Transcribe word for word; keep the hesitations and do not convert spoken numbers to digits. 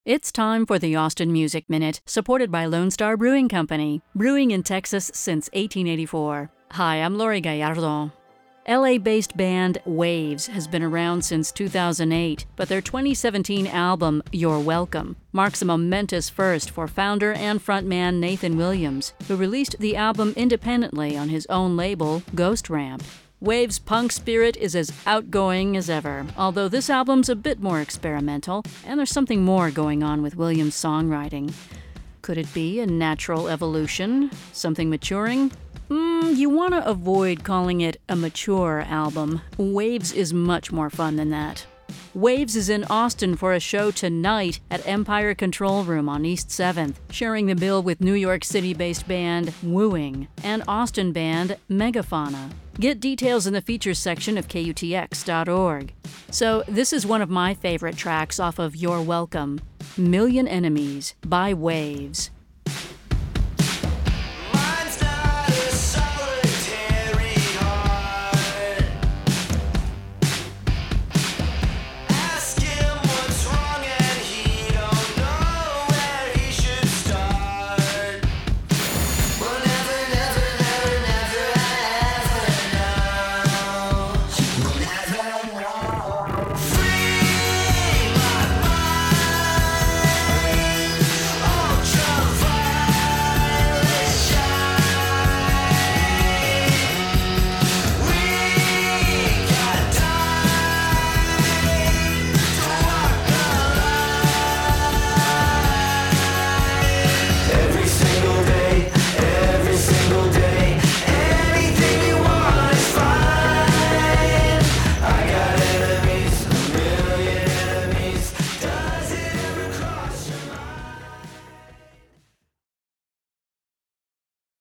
It's time for the Austin Music Minute, supported by Lone Star Brewing Company, brewing in Texas since eighteen eighty-four. Hi, I'm Lori Gallardo. L A-based band Waves has been around since two thousand eight, but their twenty seventeen album, You're Welcome, marks a momentous first for founder and frontman Nathan Williams, who released the album independently on his own label, Ghost Ramp. Waves' punk spirit is as outgoing as ever, although this album's a bit more experimental, and there's something more going on with Williams' songwriting. Could it be a natural evolution? Something maturing? Mm, you want to avoid calling it a mature album. Waves is much more fun than that. Waves is in Austin for a show tonight at Empire Control Room on East seventh, sharing the bill with New York City-based band Wooing and Austin band Megafauna. Get details in the features section of K U T X dot org. So this is one of my favorite tracks off of You're Welcome, Million Enemies by Waves.